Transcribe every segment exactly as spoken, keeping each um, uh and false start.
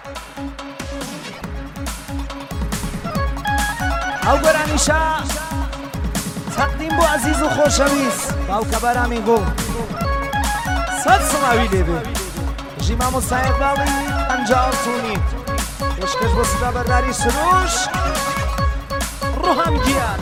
ئەو گۆرانیشە تەقدیم بۆ عەزیز و خۆشەویست باوکە بەرامی گوڵ سەد سڵاوی لێبێ ژی مامۆستایەک باڵی ئەنجاو تونی پێشکەش بۆ سزا بەرداری سروش ڕوهام گیان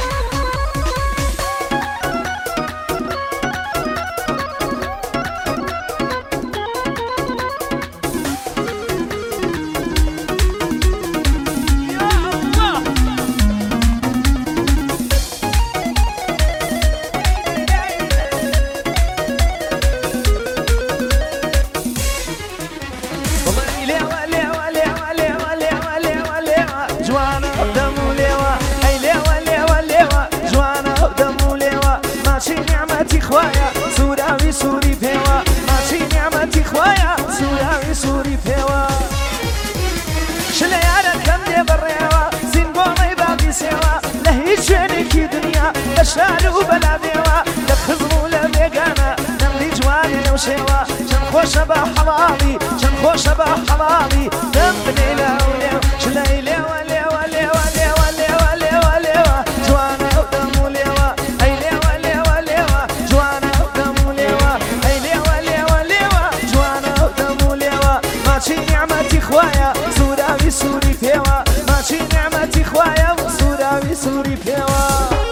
شالو بلا بيوا لخزمو لبيقانا نملي جواني وشيوا شن خوش بحلالي شن خوش بحلالي نملي لوليو شلي ليوا ليوا ليوا ليوا ليوا ليوا ليوا جوانا ودمو ليوا اي ليوا ليوا ليوا جوانا ودمو ليوا اي ليوا ليوا ليوا جوانا ودمو ليوا ماشي نعمتي خوايا سوراوي سوري فيوا ماشي نعمتي خوايا سوراوي سوري فيوا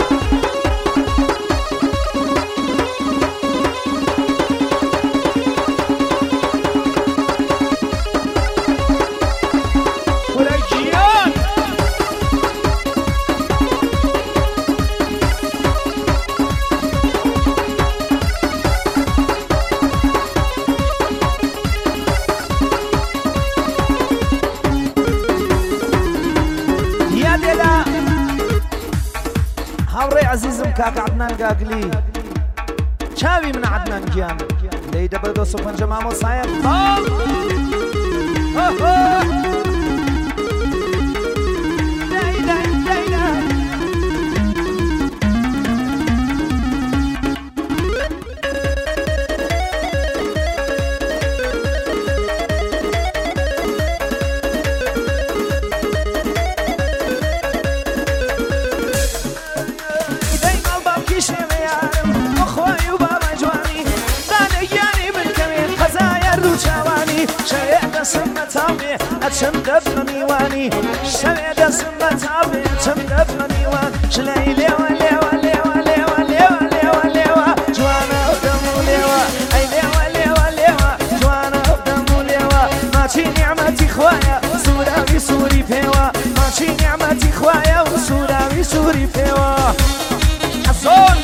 عزيزم كاك عدنان قاقلي شاوي من عدنان جيان ليدا بدو سبحان جمامو صايب أتشم دفن ميواني شمع دسم تابي أتشم دفن ميوان شلي ليوا ليوا ليوا ليوا ليوا ليوا ليوا جوانا ودمو ليوا أي ليوا ليوا ليوا جوانا ودمو ليوا ماشي نعمتي خوايا سوراوي سوري فيوا ماشي نعمتي خوايا وسوراوي سوري فيوا حصول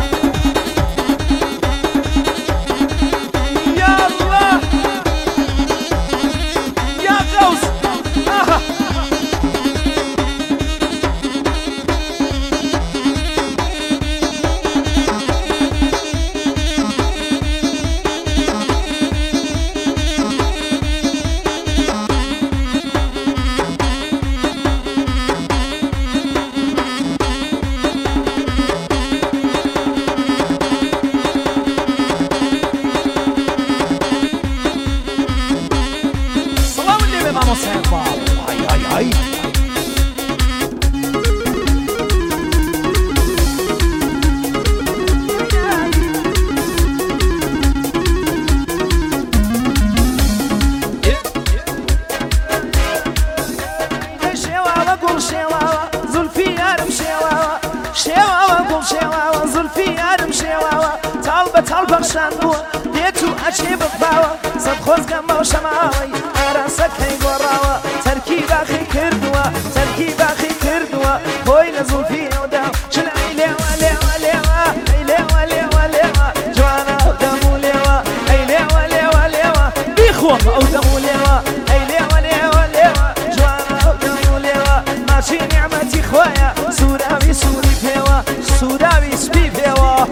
بخشندو دیتو عجیب باوا صد خوزگم با شماوی آراسک هی گوراوا ترکیب آخی کردوا ترکیب آخی کردوا بوی نزولفی وداو شلعی لیوا لیوا لیوا ای لیوا لیوا لیوا جوانا دمو لیوا ای لیوا لیوا لیوا بیخوام او دمو لیوا ای لیوا لیوا لیوا جوانا دمو لیوا ماشی نعمتی خوایا سوراوی سوری پیوا سوراوی سپی پیوا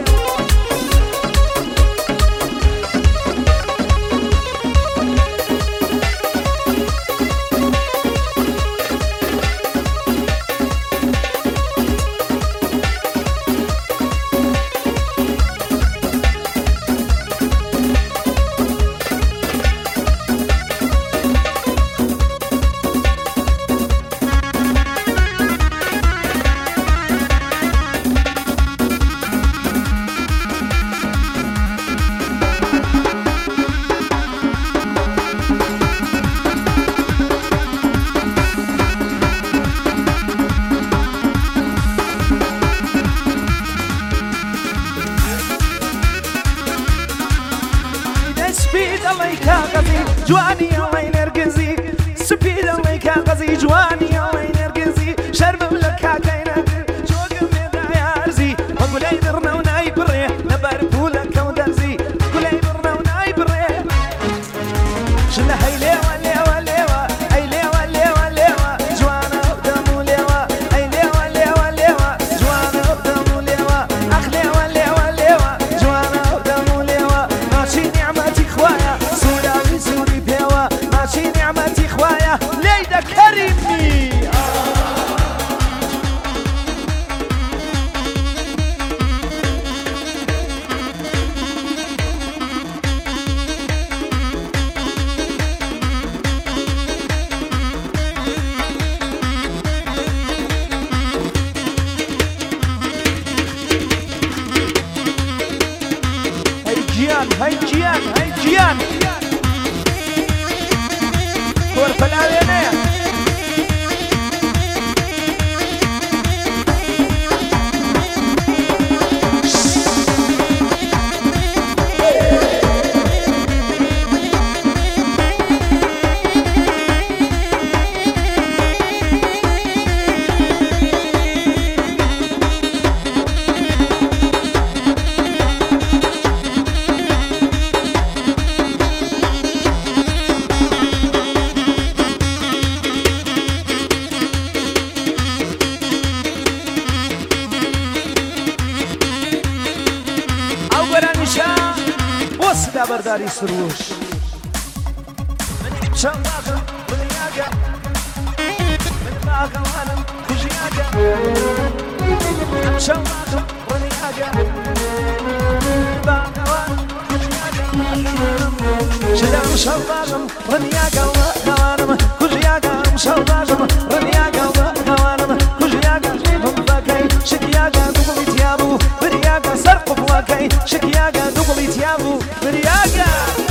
جواني الله ينرقزي سبيل الله يكاغزي جواني الله ينرقزي شرب لك هاكينا شوق ميدا يارزي وقول اي برنا وناي بريه نباربولك ودرزي قول اي برنا وناي بريه شلا هاي ليوة ليوة ليوة اي ليوة ليوة ليوة جوانا قدامو ليوة اي ليوة ليوة ليوة جوانا قدامو ليوة اخ ليوة ليوة ليوة جوانا قدامو ليوة ماشي نعمتي خوايا سوري سوري بيوة ماشي نعمتي خوايا ليدا كريمي هاي جيان هاي جيان كور بلاوينه وصل برداري سروش من شماغ بنياقة من باقة وانا كجياقة من شماغ بنياقة من باقة وانا كجياقة شلام شماغ بنياقة وانا كجياقة شماغ بنياقة وانا كجياقة من باقي شكياقة دقلي تيابو بنياقة سرق بواقي شكياقة دقلي تيابو برياقة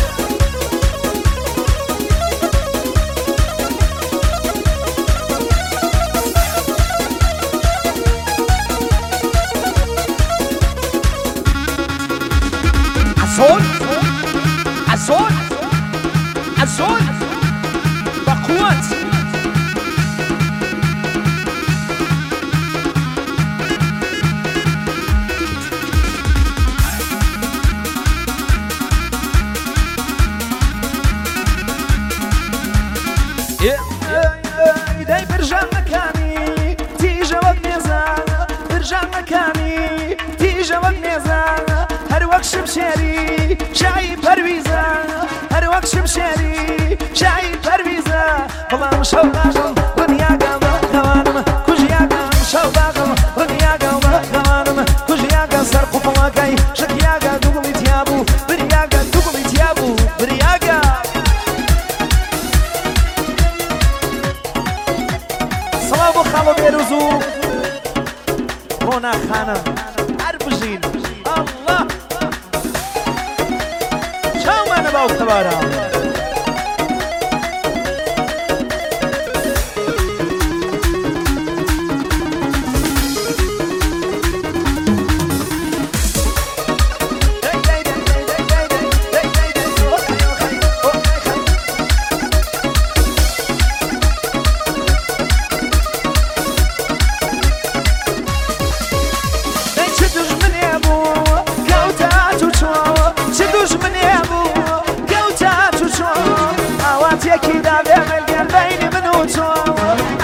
عزول عزول عزول بقوات داي برجع مكاني تيجا وبنيزا برجع مكاني تيجا وبنيزا هر وقت شمشيري شاي پرويزا هر وقت شمشيري شاي پرويزا والله مش هوغاغم رنياغم خوانم كجياغم شوغاغم رنياغم خوانم كجياغم سرقو فواقاي شكياغا دوغلي تيابو برياغا دوغلي تيابو برياغا سلام خالو بيروزو رونا خانم عربجين الله شو ما نباو تبارا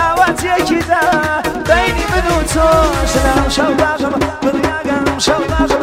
شلام شوغاغم برياغم شوغاغم